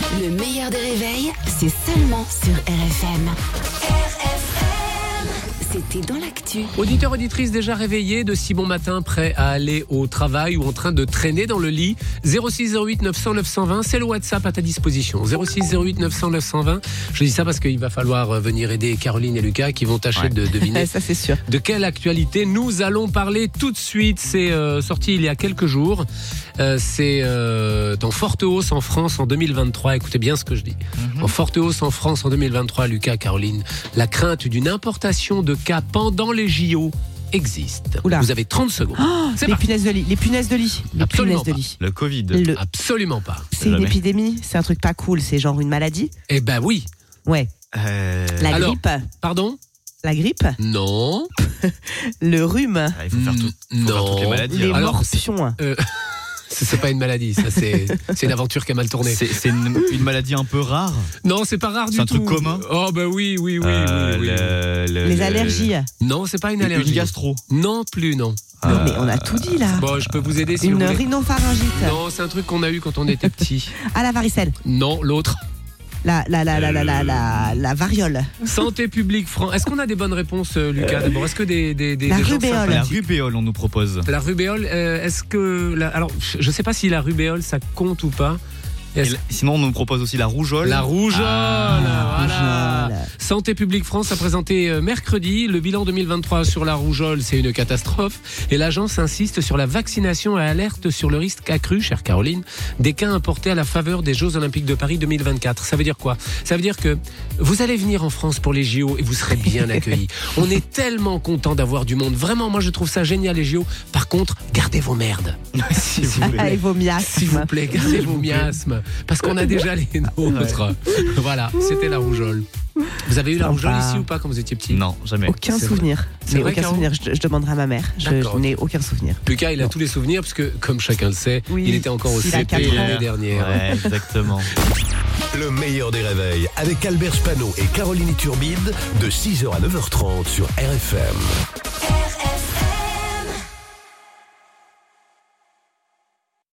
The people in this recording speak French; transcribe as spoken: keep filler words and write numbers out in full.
Le meilleur des réveils, c'est seulement sur R F M. R F M. C'était dans l'actu. Auditeurs, auditrices déjà réveillés de si bon matin, prêts à aller au travail ou en train de traîner dans le lit. zéro six zéro huit neuf cent neuf cent vingt, c'est le WhatsApp à ta disposition. zéro six zéro huit neuf cent neuf cent vingt. Je dis ça parce qu'il va falloir venir aider Caroline et Lucas qui vont tâcher ouais. de deviner ça, c'est sûr. de quelle actualité nous allons parler tout de suite. C'est euh, sorti il y a quelques jours. Euh, c'est euh, en forte hausse en France en deux mille vingt-trois. Écoutez bien ce que je dis. Mm-hmm. En forte hausse en France en deux mille vingt-trois, Lucas, Caroline, la crainte d'une importation de cas pendant les J O existe. Oula. Vous avez trente secondes. Oh, les punaises de lit. Les punaises de lit. Les Absolument punaises pas. de lit. Le Covid. Le... Absolument pas. C'est une épidémie. C'est un truc pas cool. C'est genre une maladie. Eh ben oui. Ouais. Euh... La Alors, grippe. Pardon ? La grippe. Non. Le rhume. Ah, il faut faire, tout, faut non. faire toutes les maladies. Les alors. morpions. Euh, c'est pas une maladie, ça c'est, c'est une aventure qui a mal tourné. C'est, c'est une, une maladie un peu rare. Non, c'est pas rare c'est du un tout. truc commun. Oh bah oui, oui, oui, euh, oui, oui. Le, le, Les le, allergies. Non, c'est pas une allergie. Une gastro. Non plus, non. Non, euh... mais on a tout dit là. Bon, je peux vous aider si une vous voulez. Une rhinopharyngite. Non, c'est un truc qu'on a eu quand on était petit. Ah, la varicelle. Non, l'autre. La, la, la, la, la, la, la, la variole. Santé publique France. Est-ce qu'on a des bonnes réponses, Lucas, d'abord? Est-ce que des, des, des, la des rubéole. La rubéole, on nous propose. La rubéole, euh, est-ce que... La, alors, je ne sais pas si la rubéole, ça compte ou pas. La, sinon, on nous propose aussi la rougeole. La rougeole, ah, voilà. Rougeole. Santé publique France a présenté mercredi le bilan deux mille vingt-trois sur la rougeole, c'est une catastrophe. Et l'agence insiste sur la vaccination et alerte sur le risque accru, chère Caroline, des cas importés à la faveur des Jeux Olympiques de Paris deux mille vingt-quatre. Ça veut dire quoi ? Ça veut dire que vous allez venir en France pour les J O et vous serez bien accueillis. On est tellement content d'avoir du monde. Vraiment, moi je trouve ça génial les J O. Par contre, gardez vos merdes. S'il vous plaît. Ah, et vos miasmes. S'il vous plaît, gardez vos miasmes. Parce qu'on a déjà les nôtres. Ouais. Voilà, c'était la rougeole. Vous avez eu la rougeole ici ou pas quand vous étiez petit ? Non, jamais. Aucun c'est souvenir. Vrai. Mais C'est vrai, aucun Caro ? souvenir. Je, je demanderai à ma mère. Je, je n'ai aucun souvenir. Lucas, il a non. tous les souvenirs parce que, comme chacun le sait, oui, il était encore au C P l'année dernière. Ouais, exactement. Le meilleur des réveils avec Albert Spano et Caroline Turbide de six heures à neuf heures trente sur R F M.